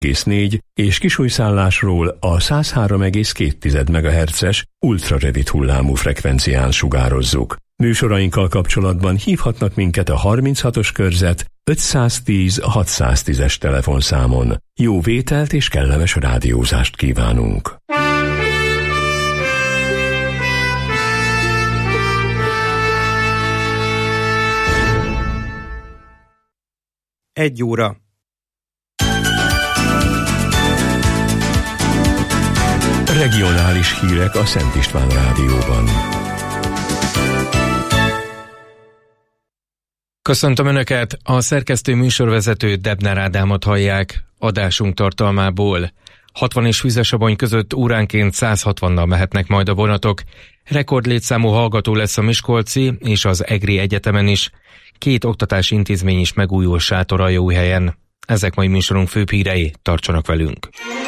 106,4 és kisújszállásról a 103,2 MHz-es ultrarövid hullámú frekvencián sugározzuk. Műsorainkkal kapcsolatban hívhatnak minket a 36-os körzet 510 610-es telefonszámon. Jó vételt és kellemes rádiózást kívánunk! 1 óra. Regionális hírek a Szent István Rádióban. Köszöntöm Önöket, a szerkesztő műsorvezető Debner Ádámot hallják. Adásunk tartalmából: 60 és Füzesabony között óránként 160-nal mehetnek majd a vonatok. Rekordlétszámú hallgató lesz a Miskolci és az Egri Egyetemen is. 2 oktatási intézmény is megújul Sátoraljaújhelyen. Ezek mai műsorunk főbb hírei, tartsanak velünk!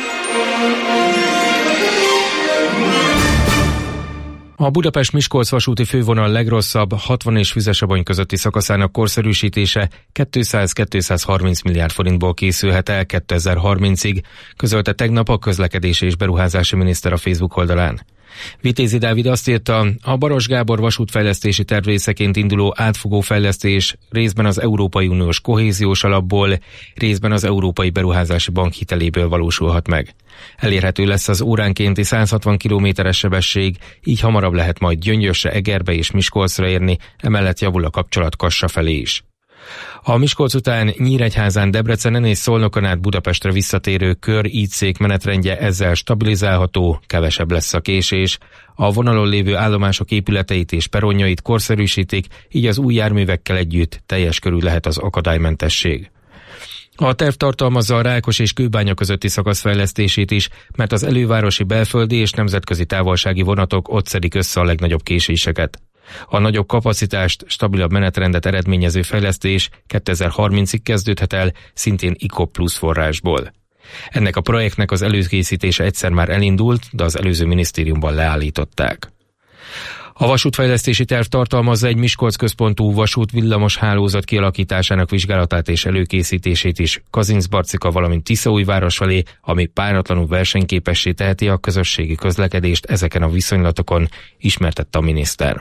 A Budapest-Miskolc vasúti fővonal legrosszabb 60 és Füzesabony közötti szakaszának korszerűsítése 200-230 milliárd forintból készülhet el 2030-ig, közölte tegnap a közlekedési és beruházási miniszter a Facebook oldalán. Vitézi Dávid azt írta, a Baross Gábor vasútfejlesztési terv részeként induló átfogó fejlesztés részben az Európai Uniós kohéziós alapból, részben az Európai Beruházási Bank hiteléből valósulhat meg. Elérhető lesz az óránkénti 160 km-es sebesség, így hamarabb lehet majd Gyöngyösre, Egerbe és Miskolcra érni, emellett javul a kapcsolat Kassa felé is. A Miskolc után Nyíregyházán, Debrecenen és Szolnokon át Budapestre visszatérő kör-ígyszék menetrendje ezzel stabilizálható, kevesebb lesz a késés. A vonalon lévő állomások épületeit és peronjait korszerűsítik, így az új járművekkel együtt teljes körű lehet az akadálymentesség. A terv tartalmazza a Rákos és Kőbánya közötti szakasz fejlesztését is, mert az elővárosi, belföldi és nemzetközi távolsági vonatok ott szedik össze a legnagyobb késéseket. A nagyobb kapacitást, stabilabb menetrendet eredményező fejlesztés 2030-ig kezdődhet el, szintén ICOP plusz forrásból. Ennek a projektnek az előkészítése egyszer már elindult, de az előző minisztériumban leállították. A vasútfejlesztési terv tartalmazza egy Miskolc központú vasút villamos hálózat kialakításának vizsgálatát és előkészítését is Kazincbarcika, valamint Tiszaújváros felé, ami páratlanul versenyképessé teheti a közösségi közlekedést ezeken a viszonylatokon, ismertette a miniszter.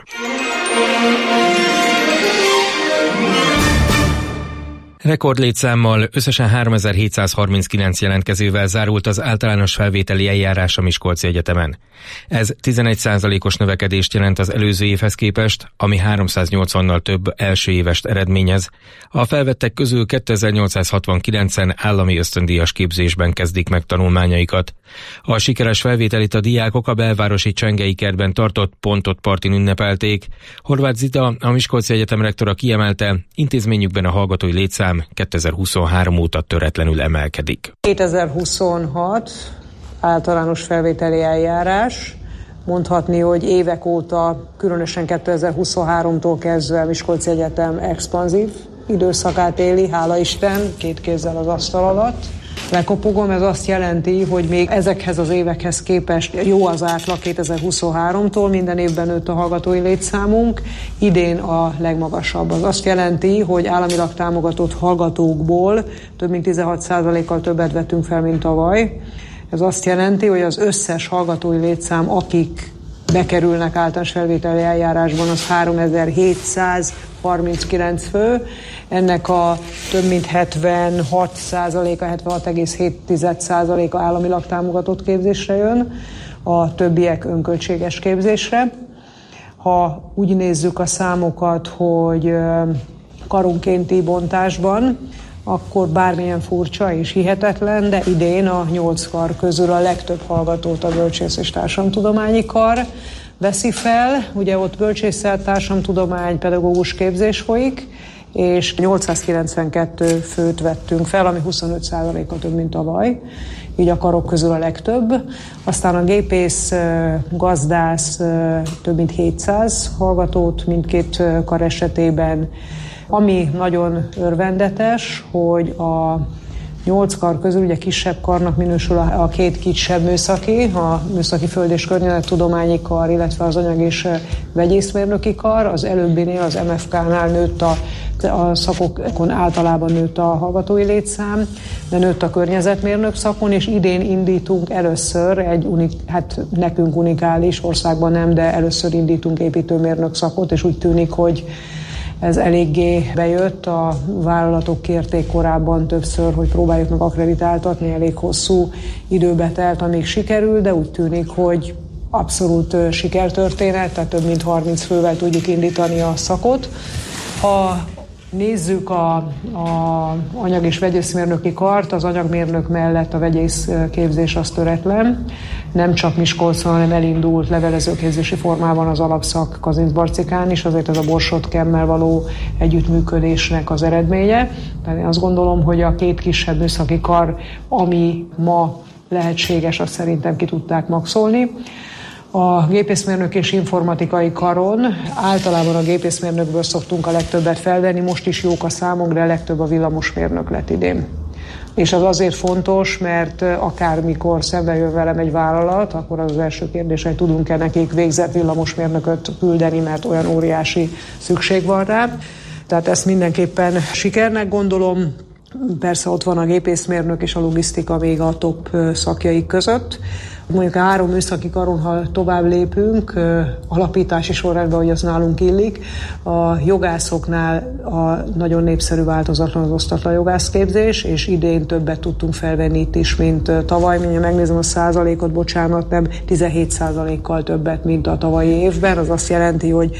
Rekordlétszámmal, összesen 3739 jelentkezővel zárult az általános felvételi eljárás a Miskolci Egyetemen. Ez 11%-os növekedést jelent az előző évhez képest, ami 380-nal több első évest eredményez. A felvettek közül 2869-en állami ösztöndíjas képzésben kezdik meg tanulmányaikat. A sikeres felvételit a diákok a belvárosi Csengei kertben tartott pontot partin ünnepelték. Horváth Zita, a Miskolci Egyetem rektora kiemelte, intézményükben a hallgatói létszám 2023 óta töretlenül emelkedik. 2026 általános felvételi eljárás. Mondhatni, hogy évek óta, különösen 2023-tól kezdve Miskolci Egyetem expanzív időszakát éli, hála Isten, 2 kézzel az asztal alatt. Lekopogom, ez azt jelenti, hogy még ezekhez az évekhez képest jó az átlag 2023-tól, minden évben nőtt a hallgatói létszámunk, idén a legmagasabb. Az azt jelenti, hogy államilag támogatott hallgatókból több mint 16%-kal többet vettünk fel, mint tavaly. Ez azt jelenti, hogy az összes hallgatói létszám, akik bekerülnek általános felvételi eljárásban, az 3739 fő. Ennek a több mint 76%-a, 76,7%-a államilag támogatott képzésre jön, a többiek önköltséges képzésre. Ha úgy nézzük a számokat, hogy karonkénti bontásban, akkor bármilyen furcsa és hihetetlen, de idén a 8 kar közül a legtöbb hallgatót a bölcsész- és társadalomtudományi kar veszi fel. Ugye ott bölcsészet, társadalomtudomány, pedagógus képzés folyik, és 892 főt vettünk fel, ami 25%-a több, mint tavaly, így a karok közül a legtöbb. Aztán a gépész, gazdász több mint 700 hallgatót mindkét kar esetében. Ami nagyon örvendetes, hogy a 8 kar közül ugye kisebb karnak minősül a 2 kisebb műszaki, a műszaki föld- és környezettudományi kar, illetve az anyag- és vegyészmérnöki kar. Az előbbinél, az MFK-nál nőtt a szakokon általában nőtt a hallgatói létszám, de nőtt a környezetmérnök szakon, és idén indítunk először nekünk unikális, országban nem, de először indítunk építőmérnök szakot, és úgy tűnik, hogy ez eléggé bejött, a vállalatok kérték korábban többször, hogy próbáljuk meg akkreditáltatni, elég hosszú időbe telt, amíg sikerül, de úgy tűnik, hogy abszolút sikertörténet, tehát több mint 30 fővel tudjuk indítani a szakot. Ha nézzük a anyag- és vegyészmérnöki kart, az anyagmérnök mellett a vegyész képzés az töretlen. Nem csak Miskolcon, hanem elindult levelezőképzési formában az alapszak Kazincbarcikán is, azért ez a Borsod Kemmel való együttműködésnek az eredménye. Tehát én azt gondolom, hogy a 2 kisebb műszaki kar, ami ma lehetséges, azt szerintem ki tudták maxolni. A gépészmérnök és informatikai karon általában a gépészmérnökből szoktunk a legtöbbet felvenni, most is jók a számok, de a legtöbb a villamosmérnök lett idén. És az azért fontos, mert akármikor szembe jön velem egy vállalat, akkor az első kérdés, hogy tudunk-e nekik végzett villamosmérnököt küldeni, mert olyan óriási szükség van rá. Tehát ezt mindenképpen sikernek gondolom. Persze ott van a gépészmérnök és a logisztika még a top szakjaik között. Mondjuk a 3 műszaki karon, ha tovább lépünk, alapítási sorrendben, hogy az nálunk illik, a jogászoknál a nagyon népszerű változatlan az osztatlan jogászképzés, és idén többet tudtunk felvenni itt is, mint tavaly. Mindjárt megnézem a százalékot, bocsánat, nem 17%-kal többet, mint a tavalyi évben. Az azt jelenti, hogy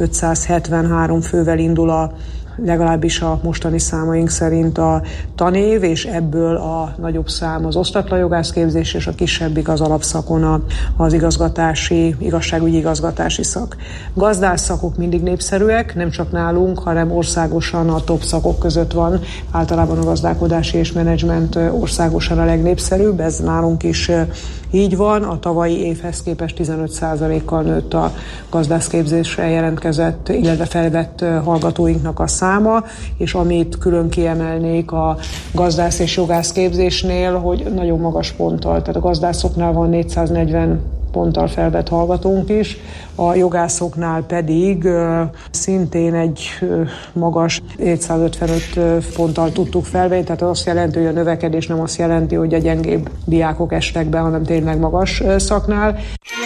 573 fővel indul legalábbis a mostani számaink szerint a tanév, és ebből a nagyobb szám az osztatlan jogászképzés, és a kisebbik az alapszakon az igazságügyi igazgatási szak. Gazdász szakok mindig népszerűek, nem csak nálunk, hanem országosan a top szakok között van. Általában a gazdálkodási és menedzsment országosan a legnépszerűbb, ez nálunk is így van. A tavalyi évhez képest 15%-kal nőtt a gazdászképzésre jelentkezett, illetve felvett hallgatóinknak a száma, és amit külön kiemelnék a gazdász és jogász képzésnél, hogy nagyon magas ponttal, tehát a gazdászoknál van 440 ponttal felvett hallgatónk is, a jogászoknál pedig szintén egy magas 755 ponttal tudtuk felvenni, tehát az azt jelenti, hogy a növekedés nem azt jelenti, hogy a gyengébb diákok estek be, hanem tényleg magas szaknál.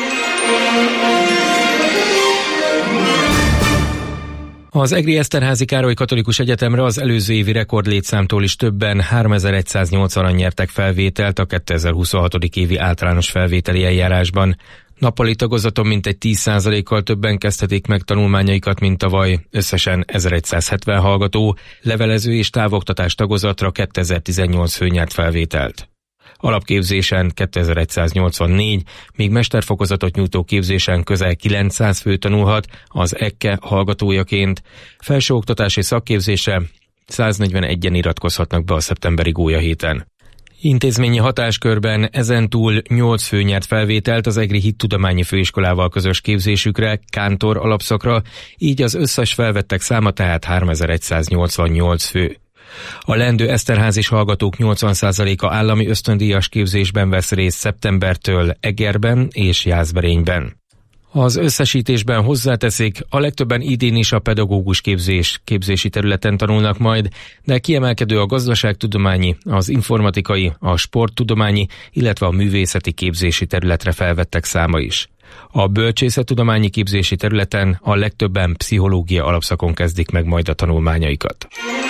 Az Egri Eszterházy Károly Katolikus Egyetemre az előző évi rekordlétszámtól is többen 3180-an nyertek felvételt a 2026. évi általános felvételi eljárásban. Nappali tagozaton mintegy 10%-kal többen kezdhetik meg tanulmányaikat, mint tavaly, összesen 1170 hallgató, levelező és távoktatás tagozatra 2018 fő nyert felvételt. Alapképzésen 2184, míg mesterfokozatot nyújtó képzésen közel 900 fő tanulhat az EKKE hallgatójaként, felsőoktatási szakképzésre 141-en iratkozhatnak be a szeptemberi gólyahéten. Intézményi hatáskörben ezentúl 8 fő nyert felvételt az Egri Hittudományi Főiskolával közös képzésükre, kántor alapszakra, így az összes felvettek száma tehát 3188 fő. A leendő eszterházis hallgatók 80%-a állami ösztöndíjas képzésben vesz részt szeptembertől Egerben és Jászberényben. Az összesítésben hozzáteszik, a legtöbben idén is a pedagógus képzési területen tanulnak majd, de kiemelkedő a gazdaságtudományi, az informatikai, a sporttudományi, illetve a művészeti képzési területre felvettek száma is. A bölcsészettudományi képzési területen a legtöbben pszichológia alapszakon kezdik meg majd a tanulmányaikat.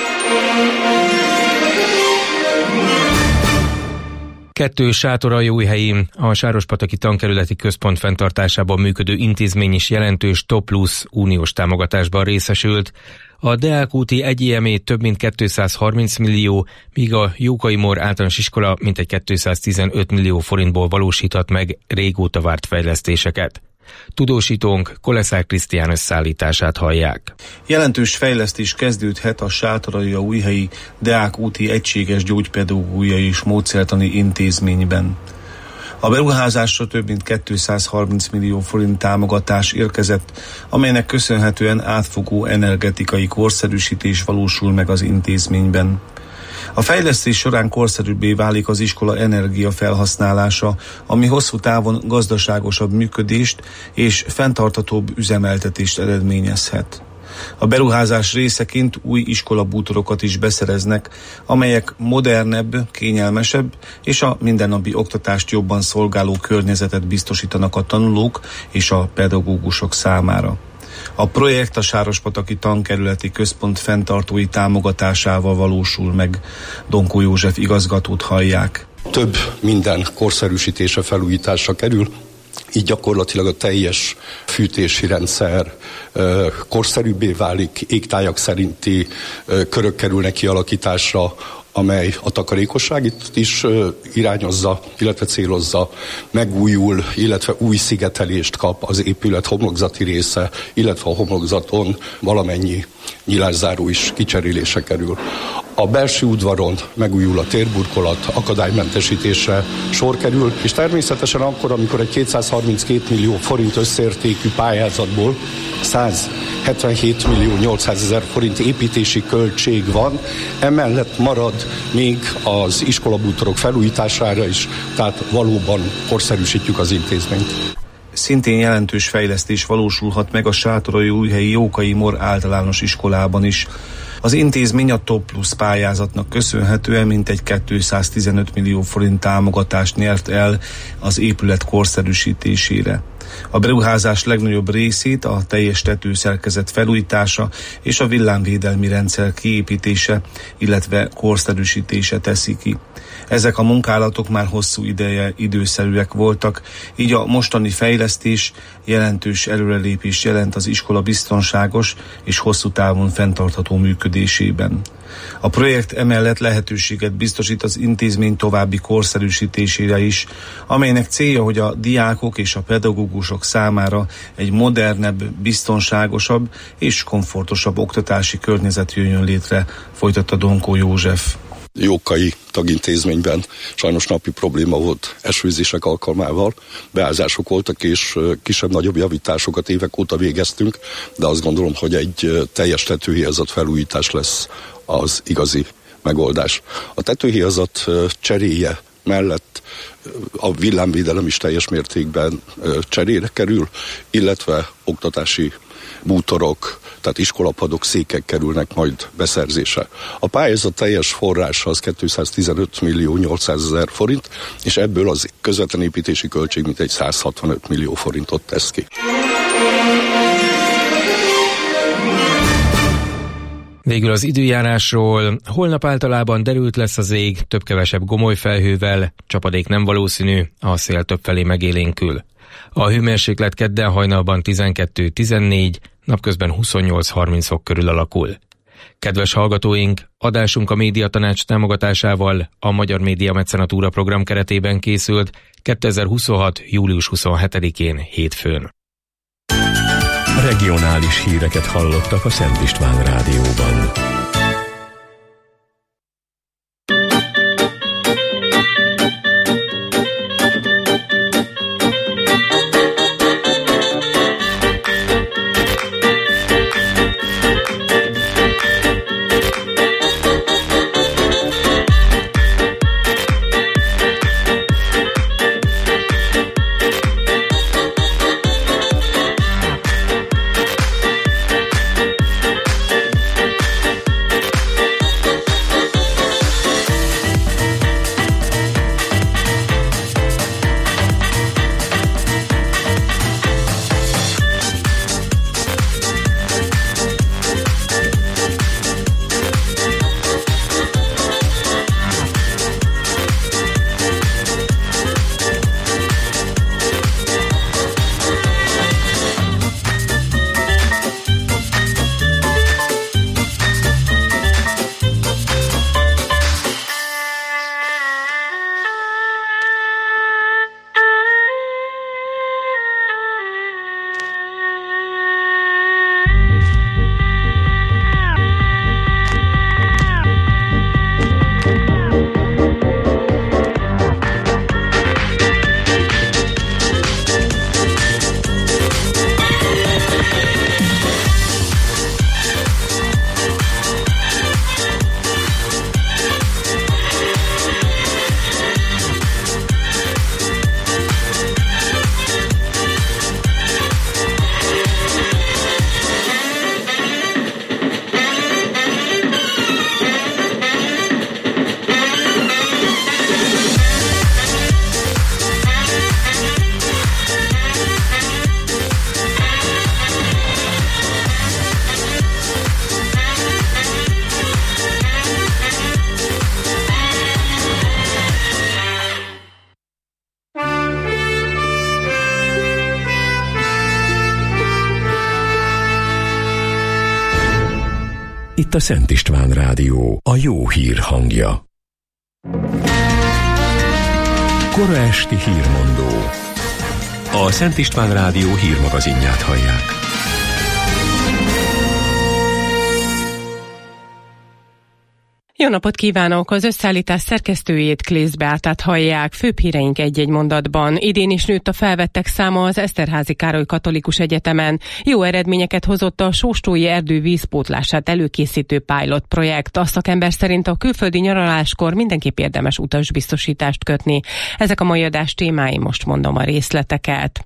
Sátoraljóhelyi, a Sárospataki Tankerületi Központ fenntartásában működő intézmény is jelentős TOPLUS uniós támogatásban részesült. A Deák úti 1EME több mint 230 millió, míg a Jókai Mór általános iskola mintegy 215 millió forintból valósíthat meg régóta várt fejlesztéseket. Tudósítónk Koleszár Krisztián összeállítását hallják. Jelentős fejlesztés kezdődhet a Sátoraljaújhelyi Deák úti egységes gyógypedagógiai és módszertani intézményben. A beruházásra több mint 230 millió forint támogatás érkezett, amelynek köszönhetően átfogó energetikai korszerűsítés valósul meg az intézményben. A fejlesztés során korszerűbbé válik az iskola energiafelhasználása, ami hosszú távon gazdaságosabb működést és fenntarthatóbb üzemeltetést eredményezhet. A beruházás részeként új iskolabútorokat is beszereznek, amelyek modernebb, kényelmesebb és a mindennapi oktatást jobban szolgáló környezetet biztosítanak a tanulók és a pedagógusok számára. A projekt a Sárospataki Tankerületi Központ fenntartói támogatásával valósul meg. Donkó József igazgatót hallják. Több minden korszerűsítése, felújításra kerül, így gyakorlatilag a teljes fűtési rendszer korszerűbbé válik, égtájak szerinti körök kerülnek kialakításra, amely a takarékosságit is irányozza, illetve célozza, megújul, illetve új szigetelést kap az épület homlokzati része, illetve a homlokzaton valamennyi nyilászáró is kicserélése kerül. A belső udvaron megújul a térburkolat, akadálymentesítésre sor kerül, és természetesen akkor, amikor egy 232 millió forint összértékű pályázatból 177 millió 800 ezer forint építési költség van, emellett marad még az iskolabútorok felújítására is, tehát valóban korszerűsítjük az intézményt. Szintén jelentős fejlesztés valósulhat meg a Sátoraljaújhelyi Jókai Mor általános iskolában is. Az intézmény a Top Plus pályázatnak köszönhetően mintegy 215 millió forint támogatást nyert el az épület korszerűsítésére. A beruházás legnagyobb részét a teljes tetőszerkezet felújítása és a villámvédelmi rendszer kiépítése, illetve korszerűsítése teszi ki. Ezek a munkálatok már hosszú ideje időszerűek voltak, így a mostani fejlesztés jelentős előrelépés jelent az iskola biztonságos és hosszú távon fenntartható működésében. A projekt emellett lehetőséget biztosít az intézmény további korszerűsítésére is, amelynek célja, hogy a diákok és a pedagógusok számára egy modernebb, biztonságosabb és komfortosabb oktatási környezet jöjjön létre, folytatta Donkó József. Jókai tagintézményben sajnos napi probléma volt esőzések alkalmával, beázások voltak, és kisebb-nagyobb javításokat évek óta végeztünk, de azt gondolom, hogy egy teljes tetőhéjazat felújítás lesz az igazi megoldás. A tetőhéjazat cseréje mellett a villámvédelem is teljes mértékben cserére kerül, illetve oktatási bútorok, tehát iskolapadok, székek kerülnek majd beszerzésre. A pályázat teljes forrása az 215 millió 800 ezer forint, és ebből az közvetlen építési költség mintegy 165 millió forintot tesz ki. Végül az időjárásról. Holnap általában derült lesz az ég, több-kevesebb gomolyfelhővel, csapadék nem valószínű, a szél többfelé megélénkül. A hőmérséklet kedden hajnalban 12-14, napközben 28-30 fok körül alakul. Kedves hallgatóink, adásunk a Médiatanács támogatásával a Magyar Média Mecenatúra program keretében készült 2026. július 27-én hétfőn. Regionális híreket hallottak a Szent István Rádióban. Itt a Szent István Rádió, a jó hír hangja. Kora esti hírmondó. A Szent István Rádió hírmagazinját hallják. Jó napot kívánok! Az összeállítás szerkesztőjét, Klész Beátát hallják. Főbb híreink egy-egy mondatban. Idén is nőtt a felvettek száma az Eszterházy Károly Katolikus Egyetemen. Jó eredményeket hozott a Sóstói erdő vízpótlását előkészítő pilot projekt. A szakember szerint a külföldi nyaraláskor mindenképp érdemes utasbiztosítást kötni. Ezek a mai adás témái, most mondom a részleteket.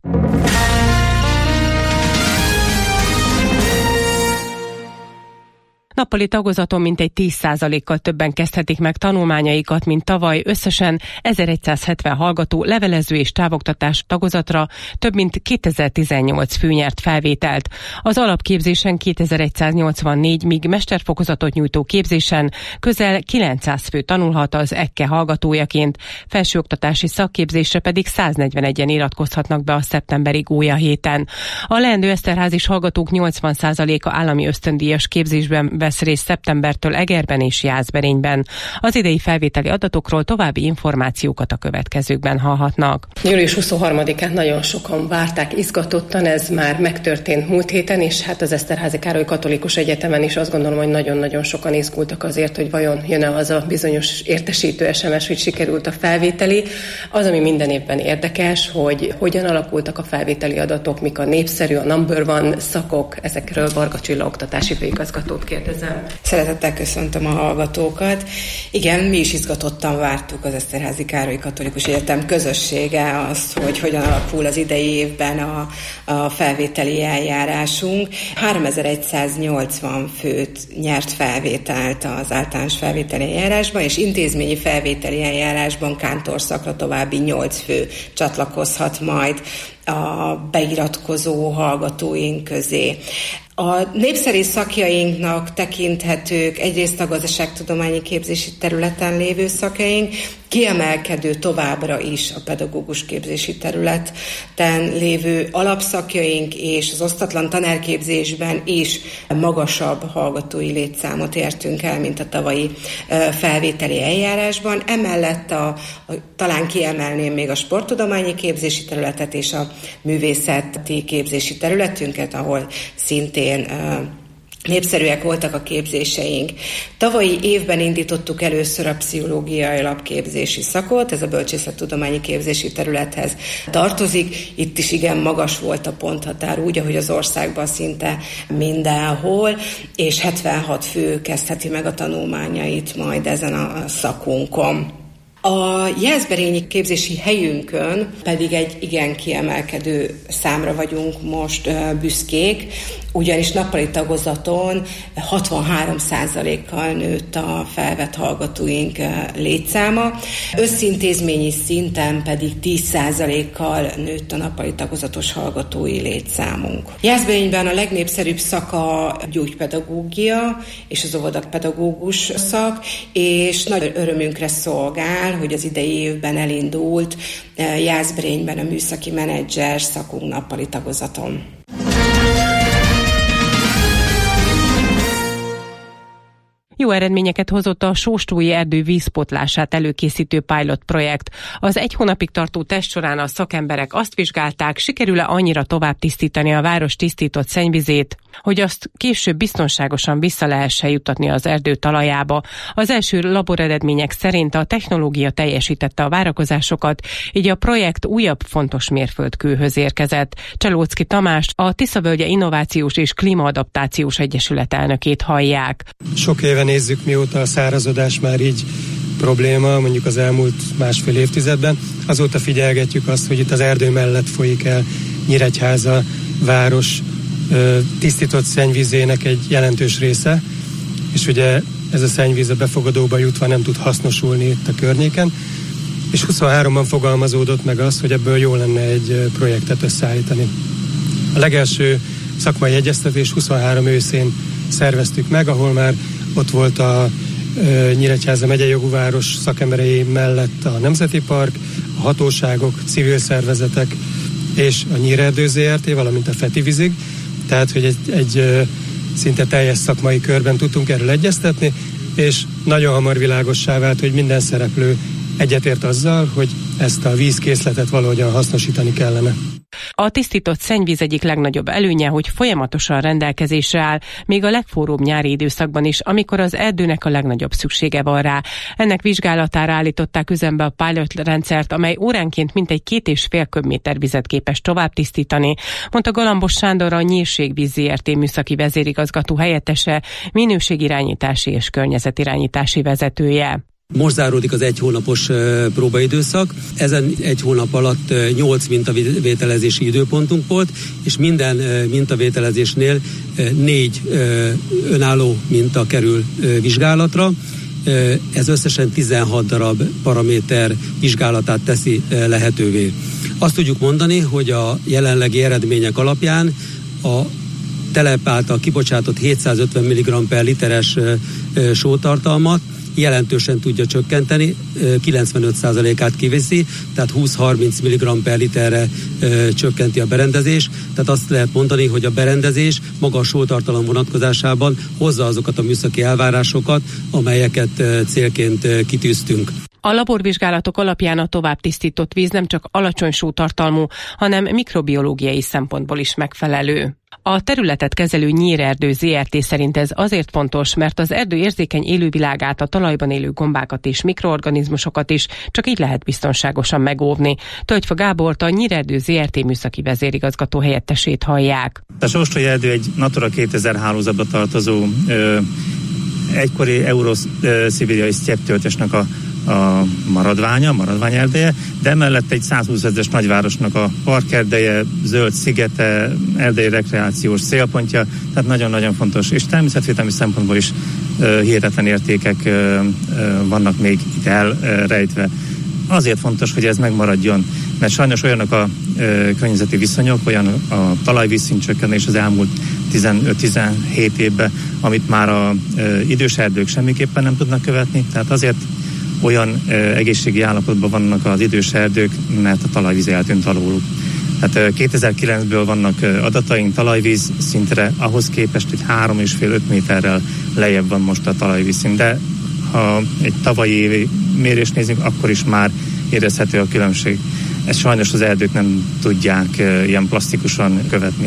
Nappali tagozaton mintegy 10%-kal többen kezdhetik meg tanulmányaikat, mint tavaly. Összesen 1170 hallgató levelező és távoktatás tagozatra több mint 2018 fő nyert felvételt. Az alapképzésen 2184, míg mesterfokozatot nyújtó képzésen közel 900 fő tanulhat az EKKE hallgatójaként, felsőoktatási szakképzésre pedig 141-en iratkozhatnak be a szeptemberi gólyahéten. A leendő eszterházis hallgatók 80%-a állami ösztöndíjas képzésben vesz részt szeptembertől Egerben és Jászberényben. Az idei felvételi adatokról további információkat a következőkben hallhatnak. Július 23-án nagyon sokan várták izgatottan, ez már megtörtént múlt héten, és hát az Eszterházy Károly Katolikus Egyetemen is azt gondolom, hogy nagyon-nagyon sokan izgultak azért, hogy vajon jön-e az a bizonyos értesítő SMS, hogy sikerült a felvételi. Az, ami minden évben érdekes, hogy hogyan alakultak a felvételi adatok, mik a népszerű, a number one szakok, ezekről Varga Csilla oktatási főigazgatót kérdezem. Szeretettel köszöntöm a hallgatókat. Igen, mi is izgatottan vártuk az Eszterházy Károly Katolikus Egyetem közössége azt, hogy hogyan alakul az idei évben a felvételi eljárásunk. 3180 főt nyert felvételt az általános felvételi eljárásban, és intézményi felvételi eljárásban kántorszakra további 8 fő csatlakozhat majd a beiratkozó hallgatóink közé. A népszerű szakjainknak tekinthetők egyrészt a gazdaságtudományi képzési területen lévő szakjaink, kiemelkedő továbbra is a pedagógus képzési területen lévő alapszakjaink, és az osztatlan tanárképzésben is magasabb hallgatói létszámot értünk el, mint a tavalyi felvételi eljárásban. Emellett talán kiemelném még a sporttudományi képzési területet és a művészeti képzési területünket, ahol szintén népszerűek voltak a képzéseink. Tavalyi évben indítottuk először a pszichológiai alapképzési szakot, ez a bölcsészettudományi képzési területhez tartozik. Itt is igen magas volt a ponthatár, úgy, ahogy az országban szinte mindenhol, és 76 fő kezdheti meg a tanulmányait majd ezen a szakunkon. A jászberényi képzési helyünkön pedig egy igen kiemelkedő számra vagyunk most büszkék, ugyanis nappali tagozaton 63%-kal nőtt a felvett hallgatóink létszáma, összintézményi szinten pedig 10%-kal nőtt a nappali tagozatos hallgatói létszámunk. Jászberényben a legnépszerűbb szaka a gyógypedagógia és az óvodapedagógus szak, és nagy örömünkre szolgál, hogy az idei évben elindult Jászberényben a műszaki menedzser szakunk nappali tagozaton. Jó eredményeket hozott a Sóstói erdő vízpótlását előkészítő pilot projekt. Az 1 hónapig tartó teszt során a szakemberek azt vizsgálták, sikerül-e annyira tovább tisztítani a város tisztított szennyvizét, hogy azt később biztonságosan vissza lehessen juttatni az erdő talajába. Az első laboreredmények szerint a technológia teljesítette a várakozásokat, így a projekt újabb fontos mérföldkőhöz érkezett. Cselóczky Tamást, a Tiszavölgye Innovációs és Klímaadaptációs Egyesület elnökét hallják. Sok éve nézzük, mióta a szárazodás már így probléma, mondjuk az elmúlt másfél évtizedben. Azóta figyelgetjük azt, hogy itt az erdő mellett folyik el Nyíregyháza város tisztított szennyvízének egy jelentős része, és ugye ez a szennyvíz a befogadóba jutva nem tud hasznosulni itt a környéken, és 23-ban fogalmazódott meg az, hogy ebből jó lenne egy projektet összeállítani. A legelső szakmai egyeztetés 23 őszén szerveztük meg, ahol már ott volt a Nyíregyháza megyei jogú város szakemberei mellett a Nemzeti Park, a hatóságok, civil szervezetek és a Nyírerdő Zrt., valamint a Feti Vizig. Tehát, hogy egy szinte teljes szakmai körben tudtunk erről egyeztetni, és nagyon hamar világossá vált, hogy minden szereplő egyetért azzal, hogy ezt a vízkészletet valahogyan hasznosítani kellene. A tisztított szennyvíz egyik legnagyobb előnye, hogy folyamatosan rendelkezésre áll, még a legforróbb nyári időszakban is, amikor az erdőnek a legnagyobb szüksége van rá. Ennek vizsgálatára állították üzembe a pilot rendszert, amely óránként mintegy 2,5 köbméter vizet képes tovább tisztítani, mondta Galambos Sándor, a Nyírségvíz Zrt. Műszaki vezérigazgató helyettese, minőségirányítási és környezetirányítási vezetője. Most záródik az 1 hónapos próbaidőszak. Ezen 1 hónap alatt 8 mintavételezési időpontunk volt, és minden mintavételezésnél 4 önálló minta kerül vizsgálatra. Ez összesen 16 darab paraméter vizsgálatát teszi lehetővé. Azt tudjuk mondani, hogy a jelenlegi eredmények alapján a telep által kibocsátott 750 mg per literes sótartalmat jelentősen tudja csökkenteni, 95%-át kiviszi, tehát 20-30 mg per literre csökkenti a berendezés, tehát azt lehet mondani, hogy a berendezés maga a sótartalom vonatkozásában hozza azokat a műszaki elvárásokat, amelyeket célként kitűztünk. A laborvizsgálatok alapján a tovább tisztított víz nem csak alacsony sótartalmú, hanem mikrobiológiai szempontból is megfelelő. A területet kezelő Nyírerdő Zrt. Szerint ez azért fontos, mert az erdő érzékeny élővilágát, a talajban élő gombákat és mikroorganizmusokat is csak így lehet biztonságosan megóvni. Tölgyfa Gábort, a Nyírerdő Zrt. Műszaki vezérigazgató helyettesét hallják. A Sóstolya erdő egy Natura 2000 hálózatba tartozó egykori euró-szibériai sztyepptölgyesnek a maradványerdeje, de emellett egy 120 000-es nagyvárosnak a parkerdeje, zöld szigete, erdei rekreációs célpontja, tehát nagyon-nagyon fontos, és természetvédelmi szempontból is hihetetlen értékek vannak még itt elrejtve. Azért fontos, hogy ez megmaradjon, mert sajnos olyanok a környezeti viszonyok, olyan a talajvízszintcsökkenés az elmúlt 15-17 évben, amit már az idős erdők semmiképpen nem tudnak követni, tehát azért olyan egészségi állapotban vannak az idős erdők, mert a talajvíz eltűnt alóluk. Tehát 2009-ből vannak adataink talajvíz szintre, ahhoz képest egy 3,5-5 méterrel lejjebb van most a talajvíz szint, de ha egy tavalyi évi mérést nézzük, akkor is már érezhető a különbség. Ezt sajnos az erdők nem tudják ilyen plastikusan követni.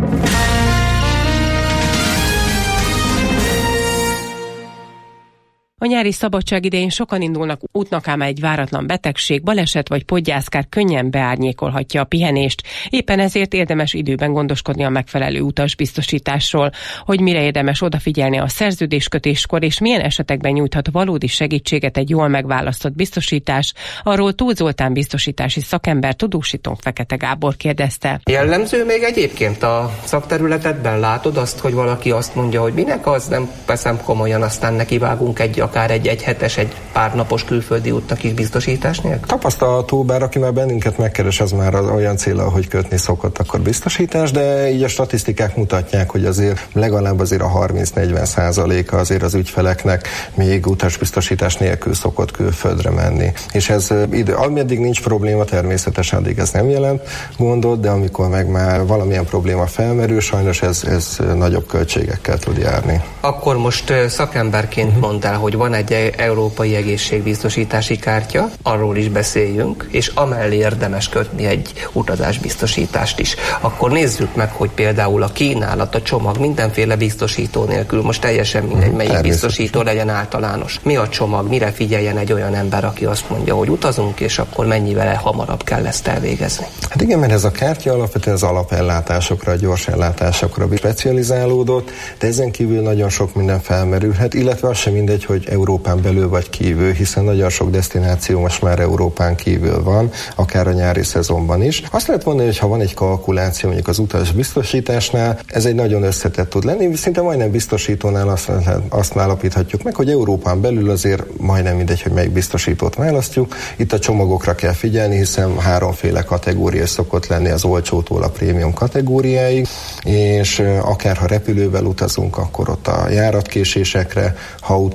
A nyári szabadság idején sokan indulnak útnak, ám egy váratlan betegség, baleset vagy podgyászkár könnyen beárnyékolhatja a pihenést. Éppen ezért érdemes időben gondoskodni a megfelelő utasbiztosításról, hogy mire érdemes odafigyelni a szerződéskötéskor, és milyen esetekben nyújthat valódi segítséget egy jól megválasztott biztosítás. Arról Tóth Zoltán biztosítási szakember, tudósítónk Fekete Gábor kérdezte. Jellemző még egyébként a szakterületedben, látod azt, hogy valaki azt mondja, hogy minek az, nem veszem komolyan, aztán nekivágunk akár egy hetes, egy pár napos külföldi útnak is biztosítás nélkül? Tapasztalható, bár aki már bennünket megkeres, az már olyan célra, hogy kötni szokott akkor biztosítás, de így a statisztikák mutatják, hogy azért legalább azért a 30-40%-a azért az ügyfeleknek még utasbiztosítás nélkül szokott külföldre menni. És ez ameddig nincs probléma, természetesen addig ez nem jelent gondot, de amikor meg már valamilyen probléma felmerül, sajnos ez nagyobb költségekkel tud járni. Akkor most szakemberként mondd el, hogy van egy európai egészségbiztosítási kártya, arról is beszéljünk, és amellé érdemes kötni egy utazásbiztosítást is. Akkor nézzük meg, hogy például a kínálat, a csomag mindenféle biztosító nélkül, most teljesen mindegy, melyik biztosító legyen általános. Mi a csomag, mire figyeljen egy olyan ember, aki azt mondja, hogy utazunk, és akkor mennyivel hamarabb kell ezt elvégezni? Hát igen, mert ez a kártya alapvetően az alapellátásokra, a gyors ellátásokra specializálódott, de ezen kívül nagyon sok minden felmerülhet, illetve az sem mindegy, hogy Európán belül vagy kívül, hiszen nagyon sok desztináció most már Európán kívül van, akár a nyári szezonban is. Azt lehet mondani, hogy ha van egy kalkuláció, mondjuk az utasbiztosításnál, ez egy nagyon összetett tud lenni, szinte majdnem biztosítónál azt állapíthatjuk meg, hogy Európán belül azért majdnem mindegy, hogy melyik biztosítót választjuk. Itt a csomagokra kell figyelni, hiszen háromféle kategória szokott lenni, az olcsótól a prémium kategóriáig, és akár ha repülővel utazunk, akkor ott a járatkésésekre, ha autóval,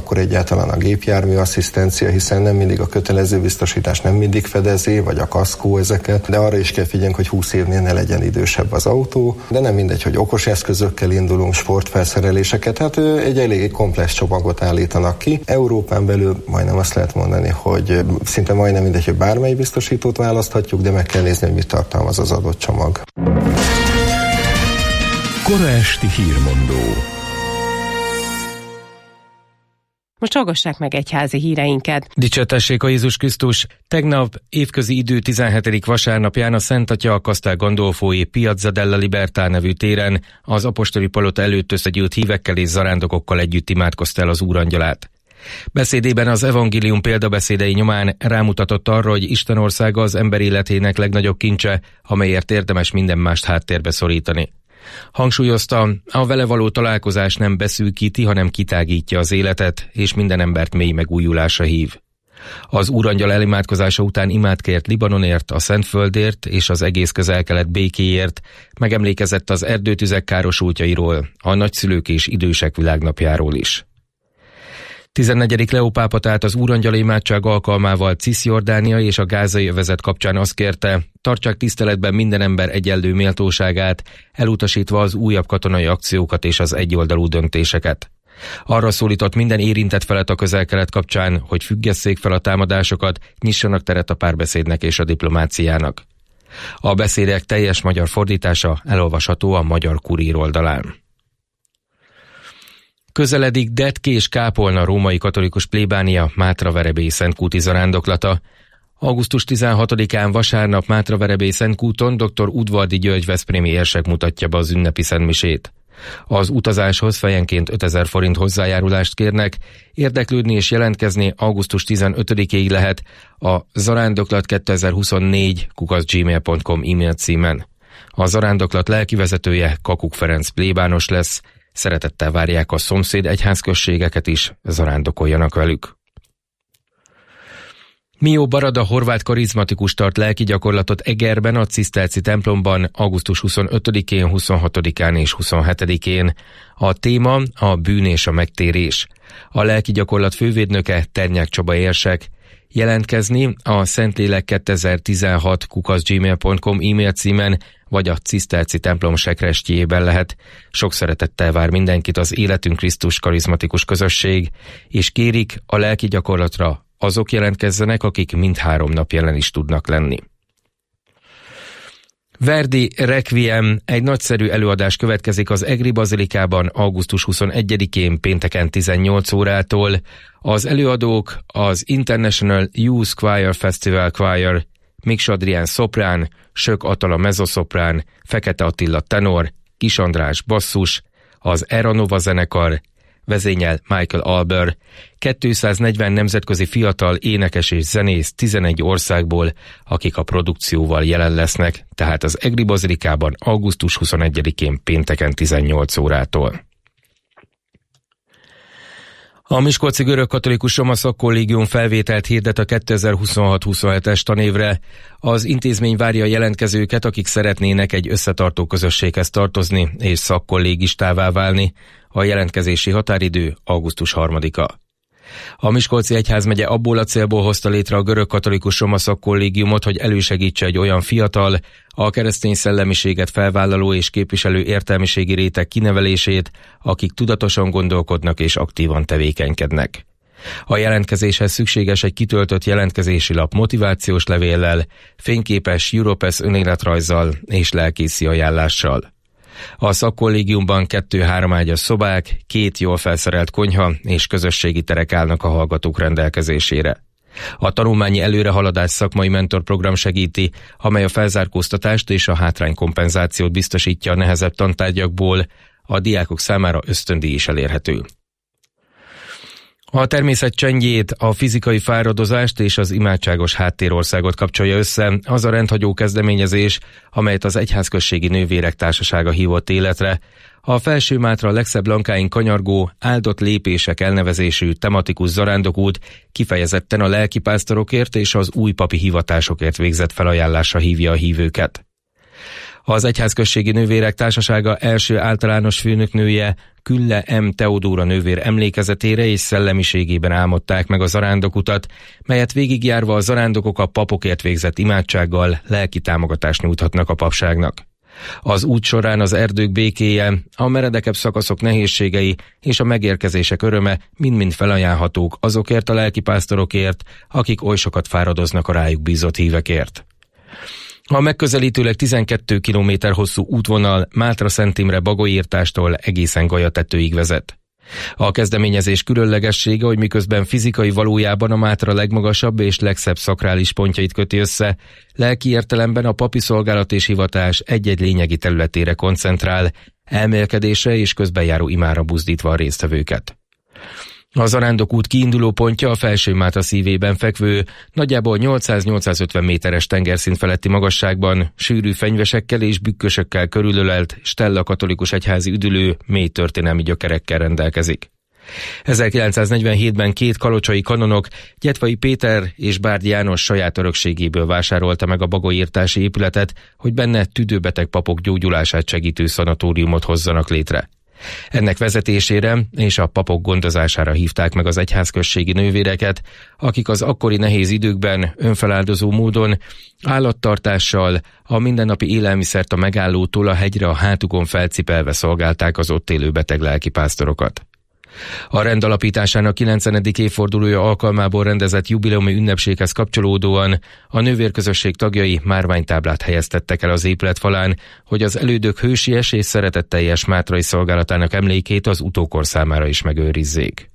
akkor egyáltalán a gépjármű asszisztencia, hiszen nem mindig a kötelező biztosítás nem mindig fedezi, vagy a kaszkó ezeket, de arra is kell figyeljünk, hogy 20 évnél ne legyen idősebb az autó, de nem mindegy, hogy okos eszközökkel indulunk, sportfelszereléseket, hát egy elég komplex csomagot állítanak ki. Európán belül majdnem azt lehet mondani, hogy szinte majdnem mindegy, hogy bármely biztosítót választhatjuk, de meg kell nézni, hogy mit tartalmaz az adott csomag. Kora esti hírmondó. Most hallgassák meg egyházi híreinket. Dicsértessék a Jézus Krisztus! Tegnap évközi idő 17. vasárnapján a Szent Atya a Castel Gandolfói Piazza della Libertà nevű téren az apostoli palota előtt összegyűlt hívekkel és zarándokokkal együtt imádkozta el az Úrangyalát. Beszédében az evangélium példabeszédei nyomán rámutatott arra, hogy Isten országa az ember életének legnagyobb kincse, amelyért érdemes minden mást háttérbe szorítani. Hangsúlyozta, a vele való találkozás nem beszűkíti, hanem kitágítja az életet, és minden embert mély megújulásra hív. Az Úrangyal elimádkozása után imát kért Libanonért, a Szentföldért és az egész Közel-Kelet békéért, megemlékezett az erdőtüzek károsultjairól, a nagyszülők és idősek világnapjáról is. 14. Leó pápa tehát az Úrangyal imádság alkalmával Cisjordánia és a gázai övezet kapcsán azt kérte, tartsák tiszteletben minden ember egyenlő méltóságát, elutasítva az újabb katonai akciókat és az egyoldalú döntéseket. Arra szólított minden érintett felet a Közel-Kelet kapcsán, hogy függesszék fel a támadásokat, nyissanak teret a párbeszédnek és a diplomáciának. A beszédek teljes magyar fordítása elolvasható a Magyar Kurír oldalán. Közeledik Detki és Kápolna római katolikus plébánia Mátraverebély Szentkúti zarándoklata. Augusztus 16-án vasárnap Mátraverebély Szentkúton dr. Udvardi György veszprémi érsek mutatja be az ünnepi szentmisét. Az utazáshoz fejenként 5000 forint hozzájárulást kérnek, érdeklődni és jelentkezni augusztus 15-ig lehet a zarándoklat2024@gmail.com e-mail címen. A zarándoklat lelkivezetője Kakuk Ferenc plébános lesz, szeretettel várják a szomszéd egyházközségeket is, zarándokoljanak velük. Mió Barada horvát karizmatikus tart lelki gyakorlatot Egerben, a Ciszterci templomban augusztus 25-én, 26-án és 27-én. A téma a bűn és a megtérés. A lelki gyakorlat fővédnöke Ternyák Csaba érsek. Jelentkezni a szentlélek2016@gmail.com e-mail címen vagy a Ciszterci templom sekrestjében lehet. Sok szeretettel vár mindenkit az Életünk Krisztus karizmatikus közösség, és kérik, a lelki gyakorlatra azok jelentkezzenek, akik mindhárom nap jelen is tudnak lenni. Verdi Requiem, egy nagyszerű előadás következik az Egri Bazilikában augusztus 21-én pénteken 18 órától. Az előadók az International Youth Choir Festival Choir, Miks Adrián szoprán, Sök Atala mezoszoprán, Fekete Attila tenor, Kis András basszus, az Eranova zenekar, vezényel Michael Alber, 240 nemzetközi fiatal énekes és zenész 11 országból, akik a produkcióval jelen lesznek, tehát az Egri Bazilikában augusztus 21-én pénteken 18 órától. A Miskolci Görögkatolikus Roma Szakkollégium felvételt hirdet a 2026-27-es tanévre. Az intézmény várja a jelentkezőket, akik szeretnének egy összetartó közösséghez tartozni és szakkollégistává válni. A jelentkezési határidő augusztus 3-a. A Miskolci Egyházmegye abból a célból hozta létre a Görögkatolikus Roma Szakkollégiumot, hogy elősegítse egy olyan fiatal, a keresztény szellemiséget felvállaló és képviselő értelmiségi réteg kinevelését, akik tudatosan gondolkodnak és aktívan tevékenykednek. A jelentkezéshez szükséges egy kitöltött jelentkezési lap motivációs levéllel, fényképes Europass önéletrajzzal és lelkészi ajánlással. A szakkollégiumban 2-3 ágyas szobák, 2 jól felszerelt konyha és közösségi terek állnak a hallgatók rendelkezésére. A tanulmányi előrehaladás szakmai mentorprogram segíti, amely a felzárkóztatást és a hátránykompenzációt biztosítja a nehezebb tantárgyakból, a diákok számára ösztöndíj is elérhető. A természet csendjét, a fizikai fáradozást és az imádságos háttérországot kapcsolja össze az a rendhagyó kezdeményezés, amelyet az Egyházközségi Nővérek Társasága hívott életre. A Felső-Mátra legszebb lankáin kanyargó, áldott lépések elnevezésű tematikus zarándokút kifejezetten a lelkipásztorokért és az új papi hivatásokért végzett felajánlásra hívja a hívőket. Az Egyházközségi Nővérek Társasága első általános főnöknője, Külle M. Teodóra nővér emlékezetére és szellemiségében álmodták meg a zarándokutat, melyet végigjárva a zarándokok a papokért végzett imádsággal lelki támogatást nyújthatnak a papságnak. Az út során az erdők békéje, a meredekebb szakaszok nehézségei és a megérkezések öröme mind-mind felajánlhatók azokért a lelkipásztorokért, akik oly sokat fáradoznak a rájuk bízott hívekért. A megközelítőleg 12 km hosszú útvonal Mátra-Szent Imre Bagolyirtástól egészen Galyatetőig vezet. A kezdeményezés különlegessége, hogy miközben fizikai valójában a Mátra legmagasabb és legszebb szakrális pontjait köti össze, lelki értelemben a papi szolgálat és hivatás egy-egy lényegi területére koncentrál, elmélkedésre és közbenjáró imára buzdítva a résztvevőket. A zarándokút kiinduló pontja a Felső Mátra szívében fekvő, nagyjából 800-850 méteres tengerszint feletti magasságban, sűrű fenyvesekkel és bükkösökkel körülölelt Stella katolikus egyházi üdülő, mély történelmi gyökerekkel rendelkezik. 1947-ben két kalocsai kanonok, Gyetvai Péter és Bárdi János saját örökségéből vásárolta meg a bagolyirtási épületet, hogy benne tüdőbeteg papok gyógyulását segítő szanatóriumot hozzanak létre. Ennek vezetésére és a papok gondozására hívták meg az egyházközségi nővéreket, akik az akkori nehéz időkben önfeláldozó módon állattartással, a mindennapi élelmiszert a megállótól a hegyre a hátukon felcipelve szolgálták az ott élő beteg lelkipásztorokat. A rend alapításának 90. évfordulója alkalmából rendezett jubileumi ünnepséghez kapcsolódóan a nővérközösség tagjai márványtáblát helyeztettek el az épület falán, hogy az elődök hősies és szeretetteljes mátrai szolgálatának emlékét az utókor számára is megőrizzék.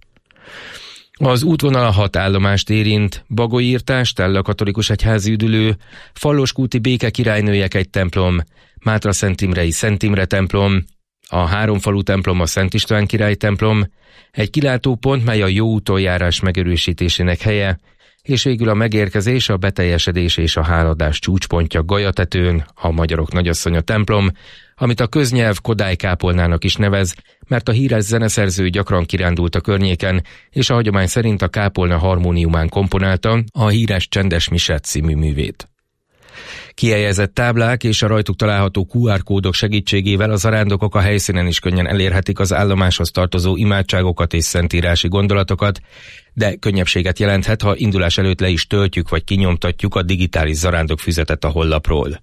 Az útvonal 6 állomást érint: Bagolyirtás, Stella katolikus egyházi üdülő, Falloskúti Béke királynőjek egy templom, Mátra-Szent Imrei Szent Imre templom, a Háromfalu templom a Szent István király templom, egy kilátópont, mely a jó úton járás megerősítésének helye, és végül a megérkezés, a beteljesedés és a háladás csúcspontja Galyatetőn, a Magyarok Nagyasszonya templom, amit a köznyelv Kodály kápolnának is nevez, mert a híres zeneszerző gyakran kirándult a környéken, és a hagyomány szerint a kápolna harmóniumán komponálta a híres Csendes Mise című művét. Kihelyezett táblák és a rajtuk található QR kódok segítségével a zarándokok a helyszínen is könnyen elérhetik az állomáshoz tartozó imádságokat és szentírási gondolatokat, de könnyebbséget jelenthet, ha indulás előtt le is töltjük vagy kinyomtatjuk a digitális zarándokfüzetet a honlapról.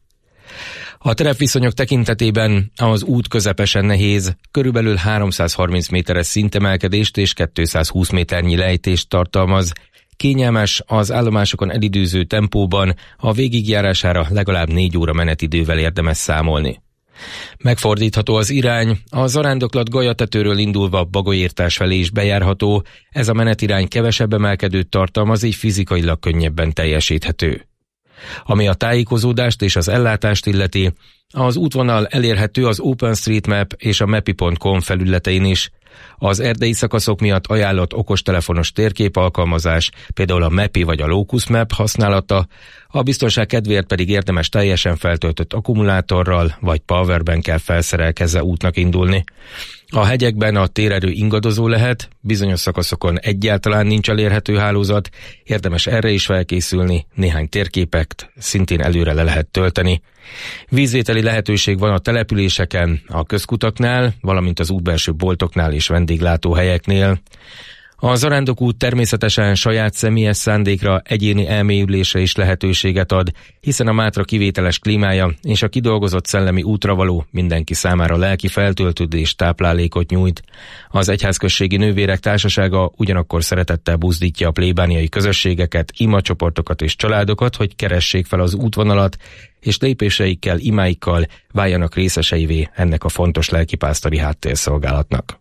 A terepviszonyok tekintetében az út közepesen nehéz, körülbelül 330 méteres szintemelkedést és 220 méternyi lejtést tartalmaz. Kényelmes, az állomásokon elidőző tempóban, a végigjárására legalább 4 óra menetidővel érdemes számolni. Megfordítható az irány, a zarándoklat Galyatetőről indulva Bagolyirtás felé is bejárható, ez a menetirány kevesebb emelkedőt tartalmaz, így fizikailag könnyebben teljesíthető. Ami a tájékozódást és az ellátást illeti, az útvonal elérhető az OpenStreetMap és a Mapi.com felületein is. Az erdei szakaszok miatt ajánlott okostelefonos térképalkalmazás, például a Mapi vagy a Locus Map használata, a biztonság kedvéért pedig érdemes teljesen feltöltött akkumulátorral vagy powerbankkel felszerelkezve útnak indulni. A hegyekben a térerő ingadozó lehet, bizonyos szakaszokon egyáltalán nincs elérhető hálózat, érdemes erre is felkészülni, néhány térképet szintén előre le lehet tölteni. Vízvételi lehetőség van a településeken, a közkutaknál, valamint az útbelső boltoknál és vendéglátóhelyeknél. A zarándokút természetesen saját személyes szándékra, egyéni elmélyülésre is lehetőséget ad, hiszen a Mátra kivételes klímája és a kidolgozott szellemi útra való mindenki számára lelki feltöltődést, táplálékot nyújt. Az Egyházközségi Nővérek Társasága ugyanakkor szeretettel buzdítja a plébániai közösségeket, imacsoportokat és családokat, hogy keressék fel az útvonalat, és lépéseikkel, imáikkal váljanak részeseivé ennek a fontos lelkipásztori háttérszolgálatnak.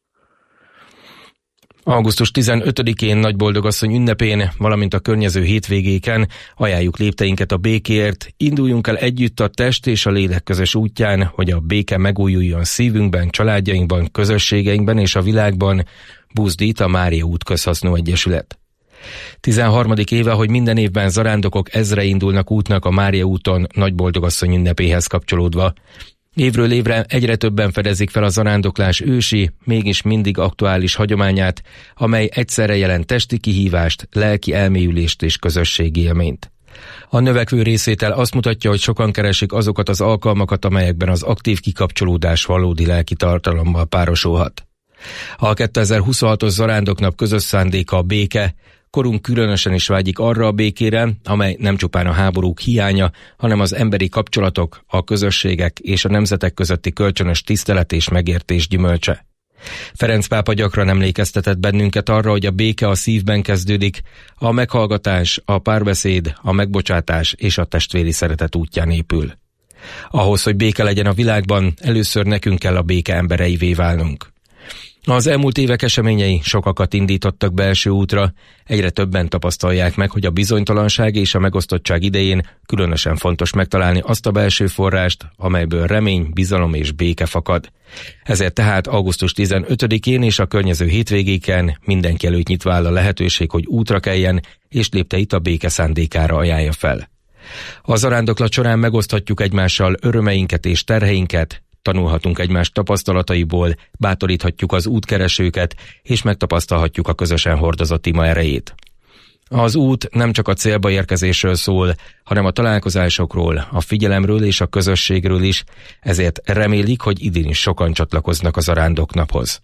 Augusztus 15-én Nagyboldogasszony ünnepén, valamint a környező hétvégéken ajánljuk lépteinket a békéért, induljunk el együtt a test és a lélek közös útján, hogy a béke megújuljon szívünkben, családjainkban, közösségeinkben és a világban, buzdít a Mária út Közhasznú Egyesület. 13. éve, hogy minden évben zarándokok ezrei indulnak útnak a Mária úton Nagyboldogasszony ünnepéhez kapcsolódva. Évről évre egyre többen fedezik fel a zarándoklás ősi, mégis mindig aktuális hagyományát, amely egyszerre jelent testi kihívást, lelki elmélyülést és közösségi élményt. A növekvő részvétel azt mutatja, hogy sokan keresik azokat az alkalmakat, amelyekben az aktív kikapcsolódás valódi lelki tartalommal párosulhat. A 2026-os Zarándoknap közös szándéka a béke, korunk különösen is vágyik arra a békére, amely nem csupán a háborúk hiánya, hanem az emberi kapcsolatok, a közösségek és a nemzetek közötti kölcsönös tisztelet és megértés gyümölcse. Ferenc pápa gyakran emlékeztetett bennünket arra, hogy a béke a szívben kezdődik, a meghallgatás, a párbeszéd, a megbocsátás és a testvéri szeretet útján épül. Ahhoz, hogy béke legyen a világban, először nekünk kell a béke embereivé válnunk. Az elmúlt évek eseményei sokakat indítottak belső útra, egyre többen tapasztalják meg, hogy a bizonytalanság és a megosztottság idején különösen fontos megtalálni azt a belső forrást, amelyből remény, bizalom és béke fakad. Ezért tehát augusztus 15-én és a környező hétvégéken mindenki előtt nyitva áll a lehetőség, hogy útra keljen, és lépteit a béke szándékára ajánlja fel. A zarándoklat során megoszthatjuk egymással örömeinket és terheinket, tanulhatunk egymás tapasztalataiból, bátoríthatjuk az útkeresőket, és megtapasztalhatjuk a közösen hordozott ima erejét. Az út nem csak a célba érkezésről szól, hanem a találkozásokról, a figyelemről és a közösségről is, ezért remélik, hogy idén is sokan csatlakoznak a Zarándoknaphoz.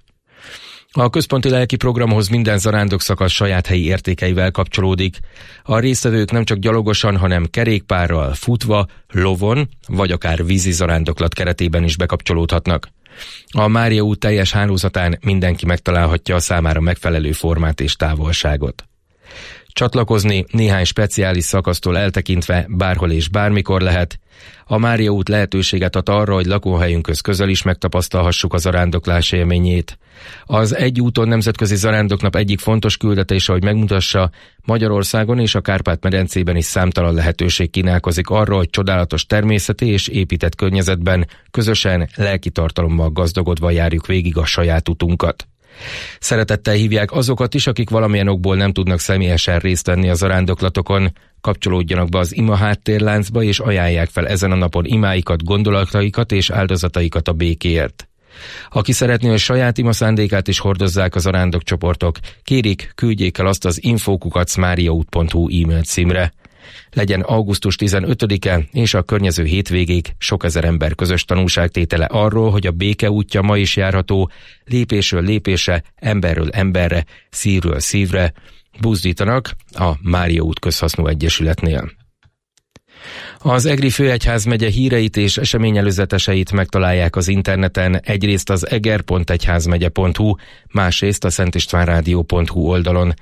A központi lelki programhoz minden zarándok szakasz saját helyi értékeivel kapcsolódik. A résztvevők nem csak gyalogosan, hanem kerékpárral, futva, lovon, vagy akár vízi zarándoklat keretében is bekapcsolódhatnak. A Mária út teljes hálózatán mindenki megtalálhatja a számára megfelelő formát és távolságot. Csatlakozni néhány speciális szakasztól eltekintve bárhol és bármikor lehet. A Mária út lehetőséget ad arra, hogy lakóhelyünkhöz közel is megtapasztalhassuk a zarándoklás élményét. Az Egy úton nemzetközi zarándoknap egyik fontos küldetése, hogy megmutassa, Magyarországon és a Kárpát-medencében is számtalan lehetőség kínálkozik arra, hogy csodálatos természeti és épített környezetben közösen lelki tartalommal gazdagodva járjuk végig a saját utunkat. Szeretettel hívják azokat is, akik valamilyen okból nem tudnak személyesen részt venni a zarándoklatokon, kapcsolódjanak be az ima háttérláncba és ajánlják fel ezen a napon imáikat, gondolataikat és áldozataikat a békéért. Aki szeretné, hogy saját ima szándékát is hordozzák a zarándokcsoportok, kérik, küldjék el azt az info@mariaút.hu e-mail címre. Legyen augusztus 15-e és a környező hétvégéig sok ezer ember közös tanúságtétele arról, hogy a béke útja ma is járható, lépésről lépésre, emberről emberre, szívről szívre, buzdítanak a Mária út közhasznú egyesületnél. Az Egri főegyházmegye híreit és eseményelőzeteseit megtalálják az interneten, egyrészt az eger.egyházmegye.hu, másrészt a szentistvánrádió.hu oldalon.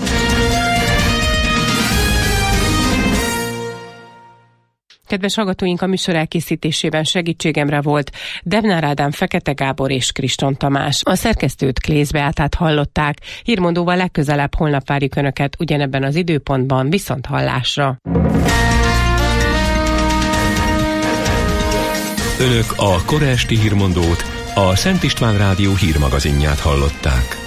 Kedves hallgatóink, a műsor elkészítésében segítségemre volt Devnár Ádám, Fekete Gábor és Kriston Tamás. A szerkesztőt Klész Beátát hallották. Hírmondóval legközelebb holnap várjuk Önöket ugyanebben az időpontban, viszont hallásra. Önök a kora esti hírmondót, a Szent István Rádió hírmagazinját hallották.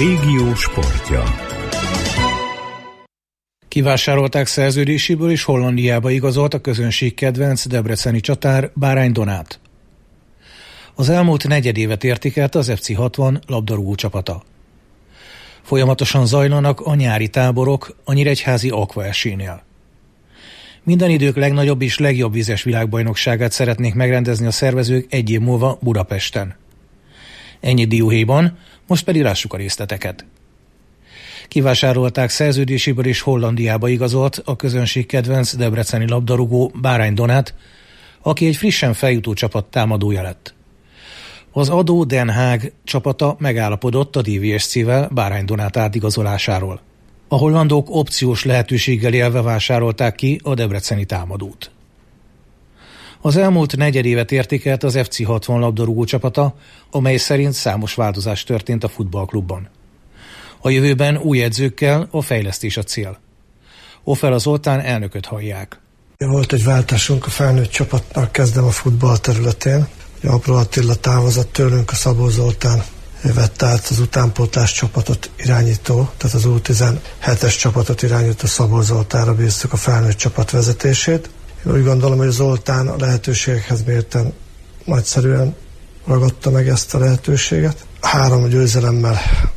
régió sportja. Kivásárolták szerződéséből és Hollandiába igazolt a közönség kedvenc debreceni csatár Bárány Donát. Az elmúlt negyedévet értékelte az FC 60 labdarúgó csapata. Folyamatosan zajlanak a nyári táborok a nyíregyházi Aqua esélynél. Minden idők legnagyobb és legjobb vízes világbajnokságát szeretnék megrendezni a szervezők egy év múlva Budapesten. Ennyi dióhéjban, most pedig lássuk a részleteket. Kivásárolták szerződéséből és Hollandiába igazolt a közönség kedvenc debreceni labdarúgó Bárány Donát, aki egy frissen feljutó csapat támadója lett. Az ADO Den Haag csapata megállapodott a DVSC-vel Bárány Donát átigazolásáról. A hollandok opciós lehetőséggel élve vásárolták ki a debreceni támadót. Az elmúlt negyedévet értékelt az FC 60 labdarúgó csapata, amely szerint számos változás történt a futballklubban. A jövőben új edzőkkel a fejlesztés a cél. Ofel Zoltán elnököt hallják. Volt egy váltásunk a felnőtt csapatnak, kezdem a futball területén. Apró Attila távozott tőlünk, a Szabó Zoltán vette át az utánpótlás csapatot irányító, tehát az U17-es csapatot irányító Szabó Zoltánra bíztuk a felnőtt csapat vezetését. Én úgy gondolom, hogy Zoltán a lehetőségekhez mérten nagyszerűen ragadta meg ezt a lehetőséget. 3 győzelemmel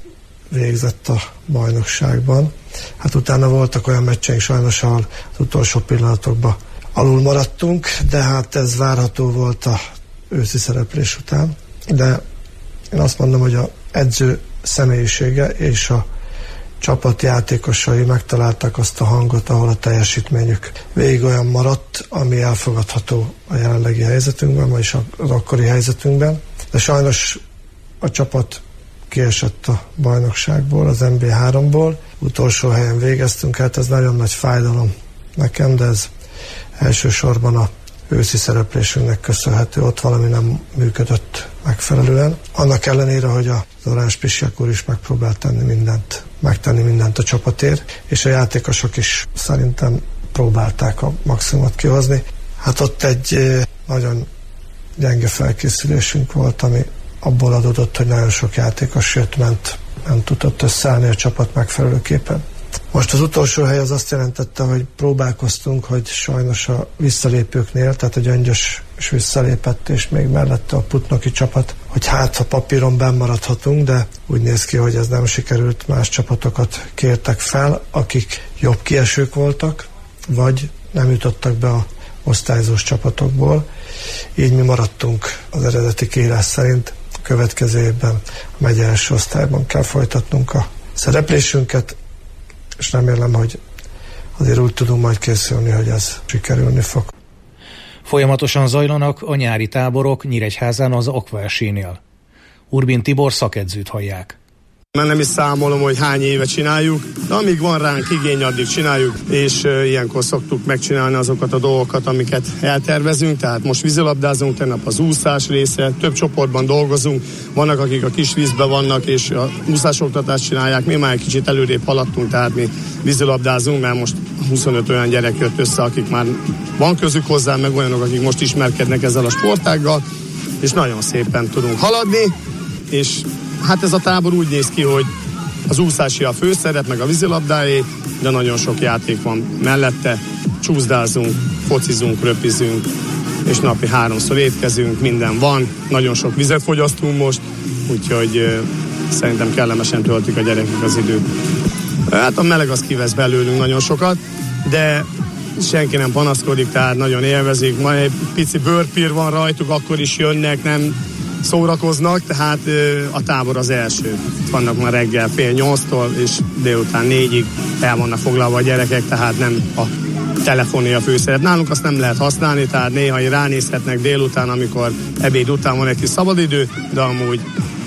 végzett a bajnokságban. Hát utána voltak olyan meccseink sajnos, ahol az utolsó pillanatokban alul maradtunk, de hát ez várható volt a őszi szereplés után. De én azt mondom, hogy az edző személyisége és a csapat játékosai megtalálták azt a hangot, ahol a teljesítményük végig olyan maradt, ami elfogadható a jelenlegi helyzetünkben, vagyis az akkori helyzetünkben. De sajnos a csapat kiesett a bajnokságból, az MB3-ból. Utolsó helyen végeztünk, hát ez nagyon nagy fájdalom nekem, de ez elsősorban a őszi szereplésünknek köszönhető, ott valami nem működött megfelelően. Annak ellenére, hogy az Oráns Pisiak úr is megpróbált megtenni mindent a csapatért, és a játékosok is szerintem próbálták a maximumot kihozni. Hát ott egy nagyon gyenge felkészülésünk volt, ami abból adódott, hogy nagyon sok játékos jött-ment, nem tudott összeállni a csapat megfelelőképpen. Most az utolsó hely az azt jelentette, hogy próbálkoztunk, hogy sajnos a visszalépőknél, tehát a Gyöngyös is visszalépett, és még mellette a Putnoki csapat, hogy hát ha papíron bennmaradhatunk, de úgy néz ki, hogy ez nem sikerült, más csapatokat kértek fel, akik jobb kiesők voltak, vagy nem jutottak be a osztályzós csapatokból. Így mi maradtunk az eredeti kiírás szerint. A következő évben a megye első osztályban kell folytatnunk a szereplésünket, és remélem, hogy azért úgy tudunk majd készülni, hogy ez sikerülni fog. Folyamatosan zajlanak a nyári táborok Nyíregyházán az Aqua esélynél. Urbin Tibor szakedzőt hallják. Mert nem is számolom, hogy hány éve csináljuk, de amíg van ránk igény, addig csináljuk, és ilyenkor szoktuk megcsinálni azokat a dolgokat, amiket eltervezünk, tehát most vízilabdázunk, tegnap az úszás része, több csoportban dolgozunk, vannak akik a kis vízben vannak, és a úszásoktatást csinálják, mi már egy kicsit előrébb haladtunk, tehát mi vízilabdázunk, mert most 25 olyan gyerek jött össze, akik már van közük hozzá, meg olyanok, akik most ismerkednek ezzel a sportággal, és nagyon szépen tudunk haladni, és hát ez a tábor úgy néz ki, hogy az úszási a főszerep, meg a vízilabdáé, de nagyon sok játék van mellette. Csúszdázunk, focizunk, röpizünk, és napi 3-szor étkezünk, minden van. Nagyon sok vizet fogyasztunk most, úgyhogy szerintem kellemesen töltik a gyerekek az időt. Hát a meleg az kivesz belőlünk nagyon sokat, de senki nem panaszkodik, tehát nagyon élvezik. Majd egy pici bőrpír van rajtuk, akkor is jönnek, nem szórakoznak, tehát a tábor az első. Vannak már reggel 7:30-tól, és délután 4-ig el vannak foglalva a gyerekek, tehát nem a telefonja a főszerep. Nálunk azt nem lehet használni, tehát néha ránézhetnek délután, amikor ebéd után van egy kis szabadidő, de amúgy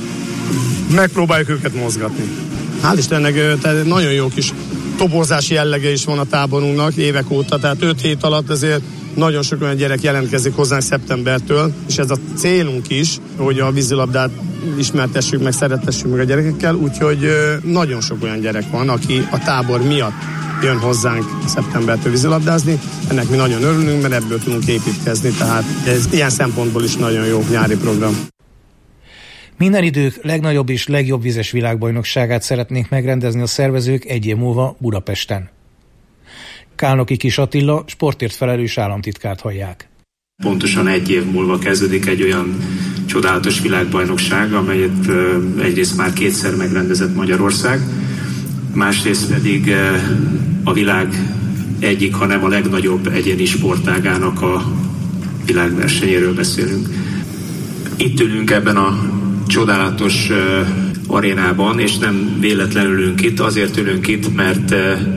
megpróbáljuk őket mozgatni. Hál' Istennek nagyon jó kis toborzási jellege is van a táborunknak évek óta, tehát 5 hét alatt ezért nagyon sok olyan gyerek jelentkezik hozzánk szeptembertől, és ez a célunk is, hogy a vízilabdát ismertessük meg, szerettessük meg a gyerekekkel, úgyhogy nagyon sok olyan gyerek van, aki a tábor miatt jön hozzánk szeptembertől vízilabdázni. Ennek mi nagyon örülünk, mert ebből tudunk építkezni, tehát ez ilyen szempontból is nagyon jó nyári program. Minden idők legnagyobb és legjobb vizes világbajnokságát szeretnék megrendezni a szervezők egy év múlva Budapesten. Kálnoki Kis Attila, sportért felelős államtitkárt hallják. Pontosan egy év múlva kezdődik egy olyan csodálatos világbajnokság, amelyet egyrészt már kétszer megrendezett Magyarország, másrészt pedig a világ egyik, hanem a legnagyobb egyéni sportágának a világversenyéről beszélünk. Itt ülünk ebben a csodálatos arénában, és nem véletlenül ülünk itt, azért ülünk itt, mert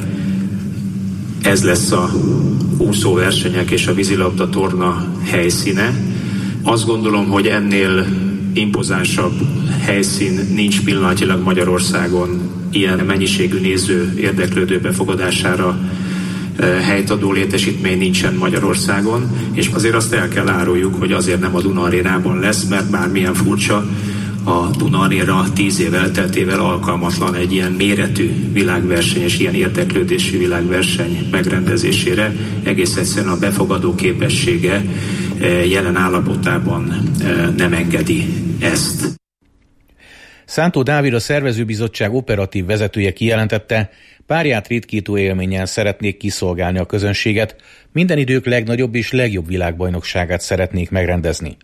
ez lesz a úszóversenyek és a vízilabda torna helyszíne. Azt gondolom, hogy ennél impozánsabb helyszín nincs pillanatilag Magyarországon, ilyen mennyiségű néző érdeklődő befogadására helytadó létesítmény nincsen Magyarországon, és azért azt el kell áruljuk, hogy azért nem a Duna Arénában lesz, mert bármilyen furcsa, a Duna Aréna 10 év elteltével alkalmatlan egy ilyen méretű világverseny és ilyen érdeklődésű világverseny megrendezésére. Egész egyszerűen a befogadó képessége jelen állapotában nem engedi ezt. Szántó Dávid, a szervezőbizottság operatív vezetője kijelentette, párját ritkító élménnyel szeretnék kiszolgálni a közönséget, minden idők legnagyobb és legjobb világbajnokságát szeretnék megrendezni.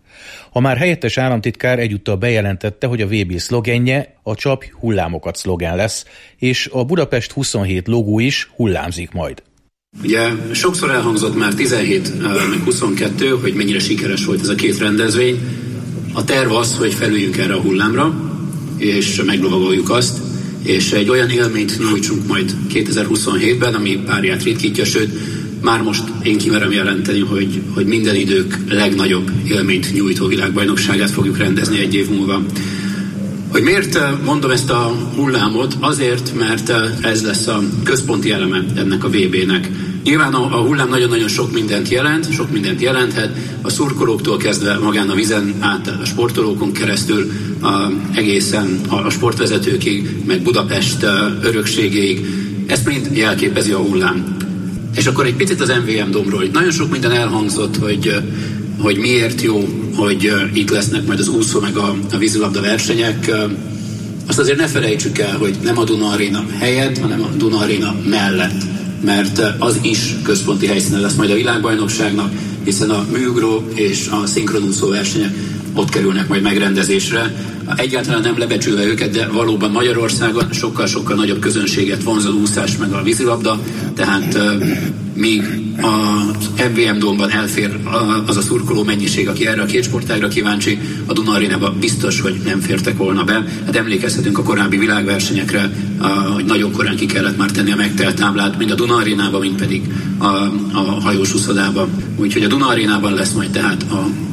A már helyettes államtitkár egyúttal bejelentette, hogy a VB szlogenje a Csapj hullámokat szlogen lesz, és a Budapest 27 logó is hullámzik majd. Ugye sokszor elhangzott már 17 meg 22, hogy mennyire sikeres volt ez a két rendezvény. A terv az, hogy felüljünk erre a hullámra, és meglovagoljuk azt, és egy olyan élményt nyújtsunk majd 2027-ben, ami párját ritkítja, sőt, már most én kimerem jelenteni, hogy minden idők legnagyobb élményt nyújtó világbajnokságát fogjuk rendezni egy év múlva. Hogy miért mondom ezt a hullámot? Azért, mert ez lesz a központi eleme ennek a VB-nek. Nyilván a hullám nagyon-nagyon sok mindent jelent, sok mindent jelenthet, a szurkolóktól kezdve magán a vízen át, a sportolókon keresztül, egészen a sportvezetőkig, meg Budapest örökségéig. Ezt mind jelképezi a hullám. És akkor egy picit az MVM Domról. Nagyon sok minden elhangzott, hogy miért jó, hogy itt lesznek majd az úszó meg a vízilabda versenyek. Azt azért ne felejtsük el, hogy nem a Duna Aréna helyett, hanem a Duna Aréna mellett. Mert az is központi helyszíne lesz majd a világbajnokságnak, hiszen a műugró és a szinkronúszó versenyek ott kerülnek majd megrendezésre. Egyáltalán nem lebecsülve őket, de valóban Magyarországon sokkal-sokkal nagyobb közönséget vonzó úszás meg a vízilabda, tehát míg az MVM Domban elfér az a szurkoló mennyiség, aki erre a két sportágra kíváncsi, a Duna Arénába biztos, hogy nem fértek volna be. Hát emlékezhetünk a korábbi világversenyekre, hogy nagyon korán ki kellett már tenni a megtelt táblát, mind a Duna Arénába, mind pedig a hajós úszodába. Úgyhogy a Duna Arénában lesz majd tehát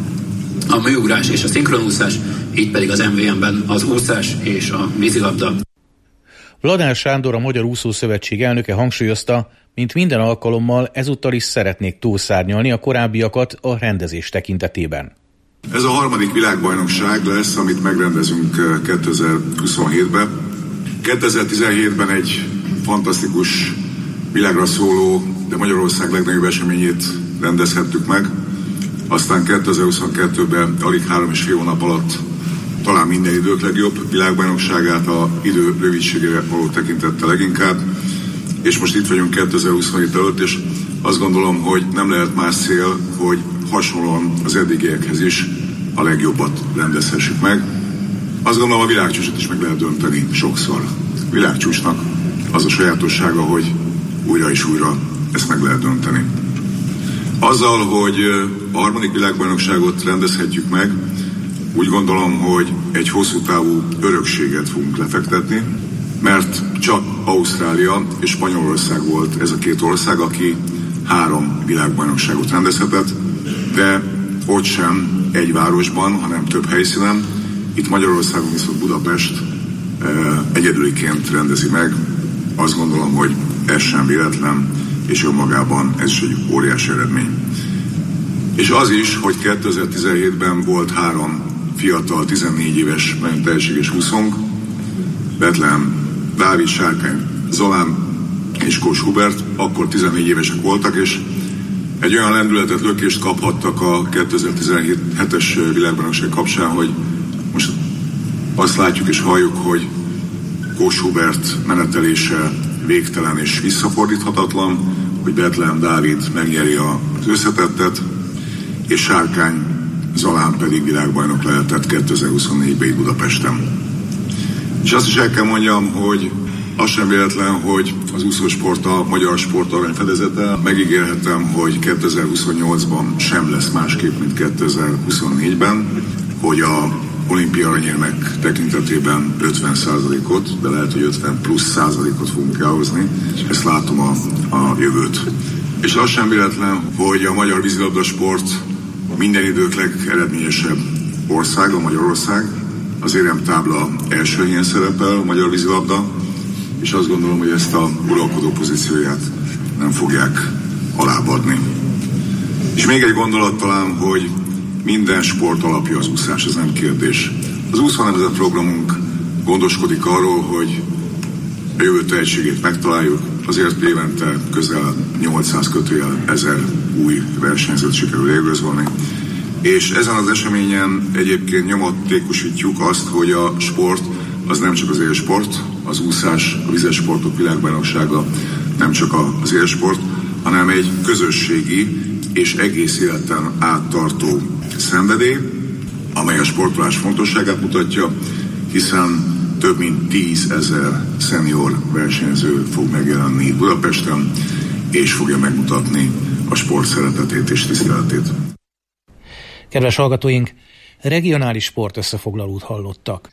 a műugrás és a szinkronúszás, itt pedig az MVM-ben az úszás és a vízilabda. Vladár Sándor, a Magyar Úszószövetség elnöke hangsúlyozta, mint minden alkalommal ezúttal is szeretnék túlszárnyalni a korábbiakat a rendezés tekintetében. Ez a harmadik világbajnokság lesz, amit megrendezünk 2027-ben. 2017-ben egy fantasztikus világra szóló, de Magyarország legnagyobb eseményét rendezhettük meg. Aztán 2022-ben alig 3,5 hónap alatt talán minden idők legjobb világbajnokságát, a idő rövidségére való tekintettel leginkább. És most itt vagyunk 2027 előtt, és azt gondolom, hogy nem lehet más cél, hogy hasonlóan az eddigiekhez is a legjobbat rendezhessük meg. Azt gondolom, a világcsúcsot is meg lehet dönteni sokszor. A világcsúcsnak az a sajátossága, hogy újra és újra ezt meg lehet dönteni. Azzal, hogy a harmadik világbajnokságot rendezhetjük meg, úgy gondolom, hogy egy hosszú távú örökséget fogunk lefektetni, mert csak Ausztrália és Spanyolország volt ez a két ország, aki 3 világbajnokságot rendezhetett, de ott sem egy városban, hanem több helyszínen. Itt Magyarországon viszont Budapest egyedüliként rendezi meg. Azt gondolom, hogy ez sem véletlen, és önmagában ez is egy óriási eredmény. És az is, hogy 2017-ben volt 3 fiatal, 14 éves, nagyon tehetséges úszónk, Betlehem Dávid, Sárkány Zolán és Kós Hubert, akkor 14 évesek voltak, és egy olyan lendületet, lökést kaphattak a 2017-es világbajnokság kapcsán, hogy most Azt látjuk és halljuk, hogy Kós Hubert menetelése végtelen és visszafordíthatatlan, hogy Bethlen Dávid megnyeri az összetettet, és Sárkány Zalán pedig világbajnok lehetett 2024-ben Budapesten. És azt is el kell mondjam, hogy az sem véletlen, hogy az úszósport a magyar sport aranyfedezete. Megígérhetem, hogy 2028-ban sem lesz másképp, mint 2024-ben, hogy a olimpia aranyérmek tekintetében 50%-ot, de lehet, hogy 50 plusz százalékot fogunk elhozni. Ezt látom a jövőt. És az sem véletlen, hogy a magyar vízilabdasport minden idők legeredményesebb országa, Magyarország. Az éremtábla első helyen szerepel a magyar vízilabda, és azt gondolom, hogy ezt a uralkodó pozícióját nem fogják alábbadni. És még egy gondolat talán, hogy minden sport alapja az úszás, ez nem kérdés. Az úszó nemzet programunk gondoskodik arról, hogy a jövő tehetségét megtaláljuk, azért évente közel 800 1000 új versenyzőt sikerül érgözölni. És ezen az eseményen egyébként nyomatékosítjuk azt, hogy a sport az nem csak az élsport, az úszás, a vizes sportok világbajnoksága nem csak az élsport, hanem egy közösségi és egész életen áttartó szenvedély, amely a sportolás fontosságát mutatja, hiszen több mint 10 000 szenior versenyző fog megjelenni Budapesten, és fogja megmutatni a sport szeretetét és tiszteletét. Kedves hallgatóink, regionális sport összefoglalót hallottak.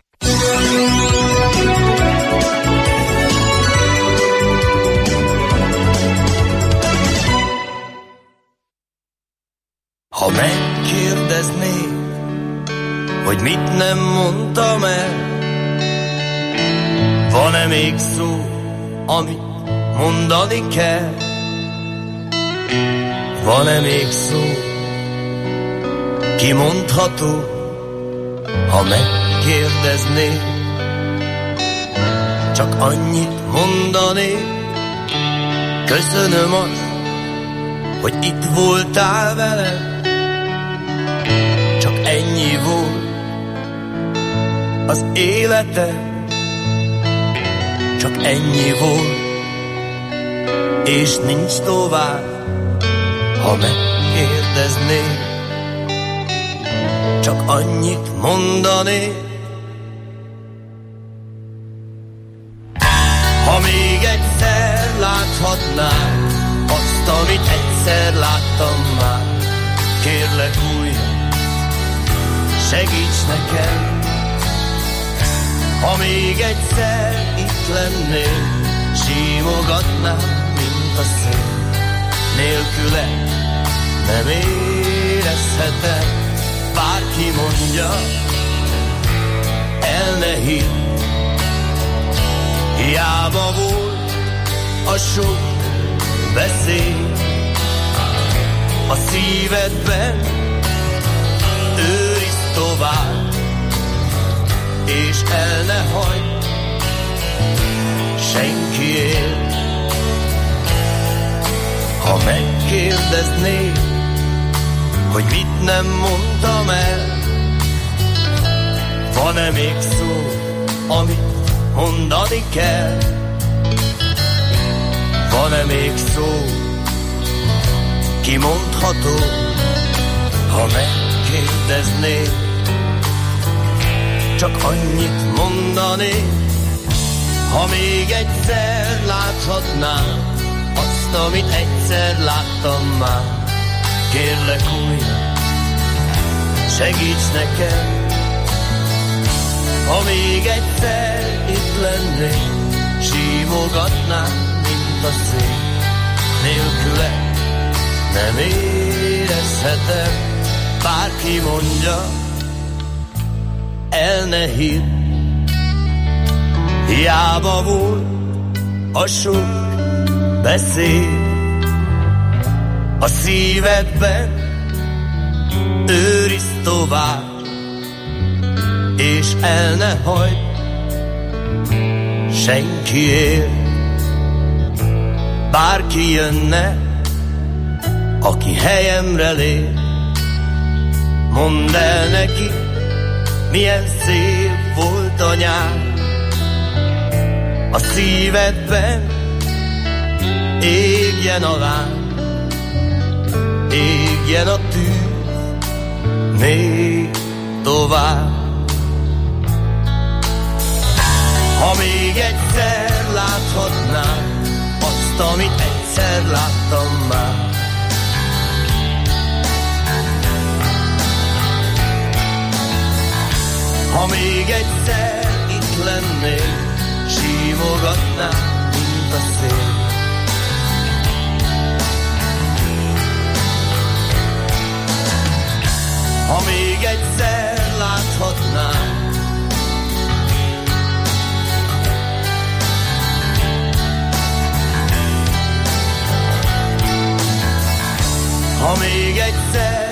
Ha megkérdeznék, hogy mit nem mondtam el, van-e még szó, amit mondani kell? Van-e még szó, kimondható, ha megkérdeznék? Csak annyit mondanék, köszönöm azt, hogy itt voltál velem. Csak ennyi volt az életem, csak ennyi volt, és nincs tovább, ha megkérdeznék. Csak annyit mondanék, ha még egyszer láthatnám azt, amit egyszer láttam már, kérlek újra, segíts nekem. Ha még egyszer itt lennél, símogatnám, mint a szél. Nélküle nem érezhetem, bárki mondja, el ne hidd. Hiába volt a sok beszél, a szívedben őrizd tovább, és el ne hagyd senkiért. Ha megkérdeznéd, hogy mit nem mondtam el, van-e még szó, amit mondani kell? Van-e még szó, kimondható, ha megkérdeznéd? Csak annyit mondanék, ha még egyszer láthatnám azt, amit egyszer láttam már. Kérlek újra, segíts nekem. Ha még egyszer itt lennék, símogatnám, mint a szél. Nélküle nem érezhetem, bárki mondja, el ne hidd. Hiába volt a sok beszél, a szívedben őrizd tovább, és el ne hagyd senkiért. Bárki jönne, aki helyemre lép, mondd el neki, milyen szép volt a nyár. A szívedben égjen a láng, égjen a tűz még tovább. Ha még egyszer láthatnám azt, amit egyszer láttam már. Ha még egyszer itt lennék, sívogatnám, mint a szél. Ha még egyszer láthatnám, ha még egyszer